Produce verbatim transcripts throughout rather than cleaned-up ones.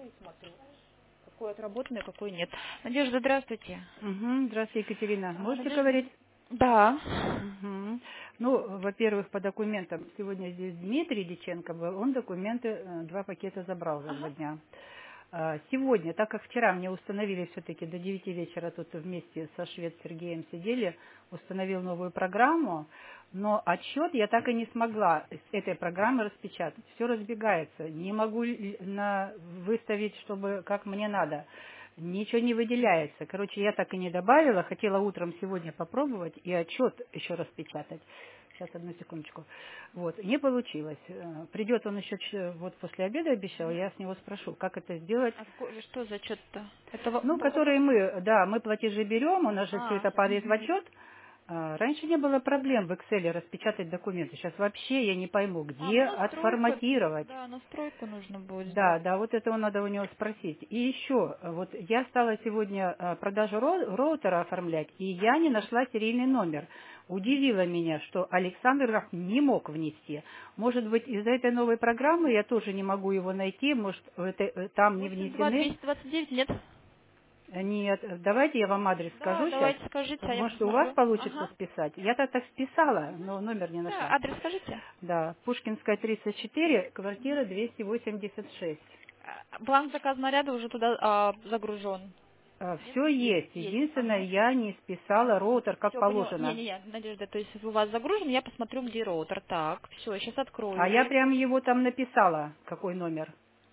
Какой отработанный, какой нет. Надежда, здравствуйте. Угу. Здравствуйте, Екатерина. А, Можете Надежда? говорить? Да. Угу. Ну, во-первых, по документам. Сегодня здесь Дмитрий Диченко был. Он документы, э, два пакета забрал за два Ага. дня. А, Сегодня, так как вчера мне установили все-таки до девяти вечера тут вместе со швед Сергеем сидели, установил новую программу, но отчет я так и не смогла с этой программы распечатать. Все разбегается. Не могу л- на- выставить, чтобы как мне надо. Ничего не выделяется. Короче, я так и не добавила. Хотела утром сегодня попробовать и отчет еще распечатать. Сейчас, одну секундочку. Вот, не получилось. Э, Придет он еще ч- вот после обеда обещал, я с него спрошу, как это сделать. А какой- что за отчет-то? Это во- Ну, во- которые мы, да, мы платежи берем, у нас же все А, это падает в мгм. отчет. А, Раньше не было проблем в Excel распечатать документы. Сейчас вообще я не пойму, А, ну где настройку, отформатировать. да, настройку нужно будет Да, сделать. да, вот этого надо у него спросить. И еще, э, вот я стала сегодня э, продажу ро- роутера оформлять, и я не нашла серийный номер. Удивило меня, что Александр не мог внести. Может быть, из-за этой новой программы я тоже не могу его найти, может, это, э, там не восемьдесят два внесены. двести двадцать девять, нет? Э, Нет, э, давайте я вам адрес Да, скажу сейчас. давайте скажите, а я Может, у вас посмотрю. получится Ага. списать. Я-то так списала, но номер не Да, нашла. адрес скажите. Да, Пушкинская, тридцать четыре, квартира двести восемьдесят шесть. А, Бланк заказа наряда уже туда а, загружен. Нет? Все Есть, есть. есть. Единственное, Ага. я не списала роутер как Все, поняла. положено. Не-не-не, Надежда, то есть у вас загружен, я посмотрю, где роутер. Так, все, я сейчас А открою я его. прям его там написала, какой номер,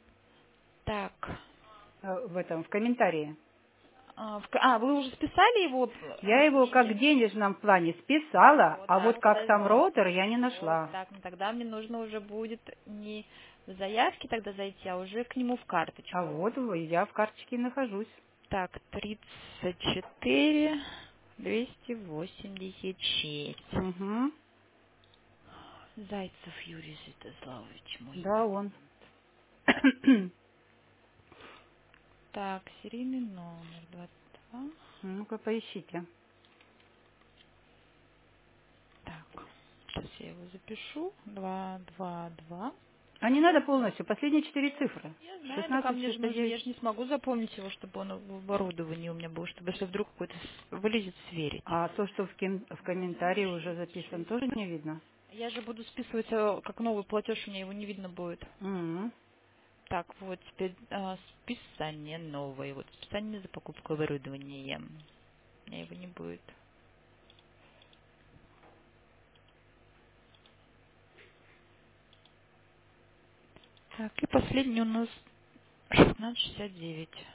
Так. э, в этом, в комментарии. А, в к- а, вы уже списали его Я э, его как в изменения? денежном плане списала, О, а так, вот как сам подождите. роутер я не Вот, нашла. так, ну тогда мне нужно уже будет не в заявки тогда зайти, а уже к нему в А карточку. вот вы- я в карточке нахожусь. Так, тридцать четыре двести восемьдесят шесть. Угу. Зайцев Юрий Святославович, мой Да, он. клиент. Так, серийный номер двадцать два. Ну-ка, поищите. Так, сейчас я его запишу. Два, два, два. А не надо полностью, последние четыре цифры. Я знаю, только шестнадцать мне же шестьдесят нужно, девять. я же не смогу запомнить его, чтобы он в оборудовании у меня был, чтобы если вдруг какой-то с- вылезет, сверить. А то, что в, кин- в комментарии уже записан, тоже не видно? Я же буду списывать э, как новый платеж, у меня его не видно будет. М. Так, вот теперь а, списание новое. Вот списание за покупку оборудования. У меня его не будет. Так, и последний у нас шестнадцать шестьдесят девять.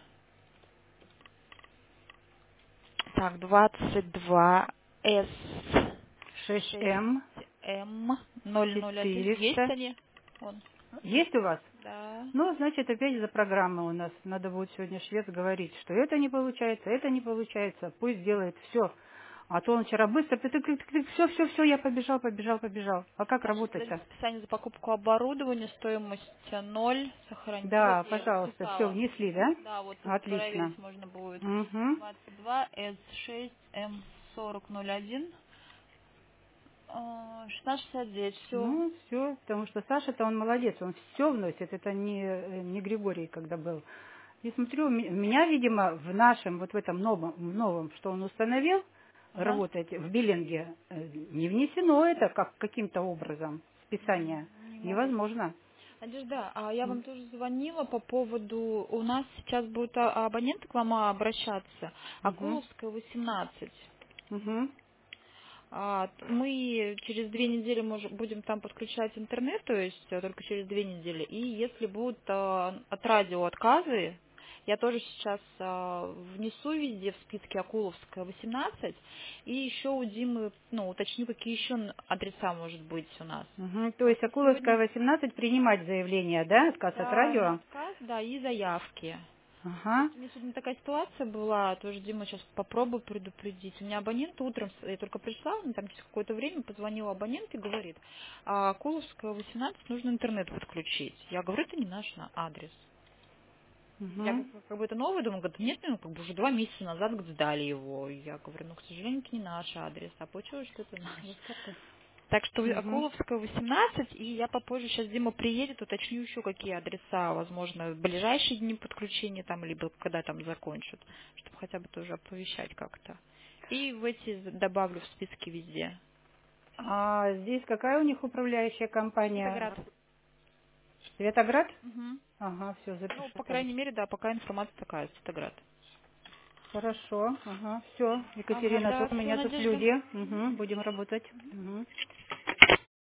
Так, двадцать два эс шесть шесть эм эм ноль ноль один. Есть четыреста. они? Он. Есть у вас? Да. Ну, значит, опять за программы у нас. Надо будет сегодня швец говорить, что это не получается, это не получается. Пусть делает все. А то он вчера быстро, все, все, все, я побежал, побежал, побежал. А как Так, сейчас подождите, работать-то? списание за покупку оборудования, стоимость ноль, сохранить. Вот Да, я его пожалуйста, все, списала. внесли, да? Да, вот тут Отлично. проверить можно будет. Угу. двадцать два эс шесть эм сорок ноль один. шестнадцать шестьдесят девять, все. Ну, все, потому что Саша-то он молодец, он все вносит, это не, э, не Григорий, когда был. И смотрю, у ме- меня, видимо, в нашем, вот в этом новом, в новом, что он установил, Ага. работать в биллинге, э, не внесено это как каким-то образом, списание. М, Не могу. Невозможно. Надежда, а я М. вам тоже звонила по поводу... У нас сейчас будут а- абоненты к вам обращаться. Мгм. Акуловская, восемнадцать. Мгм. А, т- мы через две недели мож- будем там подключать интернет, то есть э, только через две недели. И если будут а, от радио отказы, я тоже сейчас а, внесу везде в списке Акуловская восемнадцать. И еще у Димы, ну, уточню, какие еще н- адреса может быть у нас. Мгм. То есть Просто Акуловская сегодня, восемнадцать принимать заявление, да, отказ от да, на радио? отказ, да, и заявки. Ага. Просто у меня сегодня такая ситуация была, тоже Дима сейчас попробую предупредить. У меня абонент утром, с- я только пришла, ну, там через какое-то время позвонил абонент и говорит, а Куловская восемнадцать нужно интернет подключить. Я говорю, это не наш на- адрес. Я как, Мгм. как бы это новое, думаю, говорит, нет, ну как бы уже два месяца назад говорит, сдали его. Я говорю, ну, к сожалению, это не наш адрес, а получилось, что это наш. Вот как-то. Так что вы- Угу. Акуловская, восемнадцать, и я попозже, сейчас Дима приедет, уточню еще, какие адреса, возможно, в ближайшие дни подключения, там, либо когда там закончат, чтобы хотя бы тоже оповещать как-то. И в эти добавлю в списки везде. А здесь какая у них управляющая компания? Светоград. Светоград? Мгм. Ага, все, Ну, запишу по там. крайней мере, да, пока информация такая, Светоград. Хорошо, ага, все. Ага, Екатерина, да, тут у все, меня тут Надежда. люди. Угу, будем работать. Угу.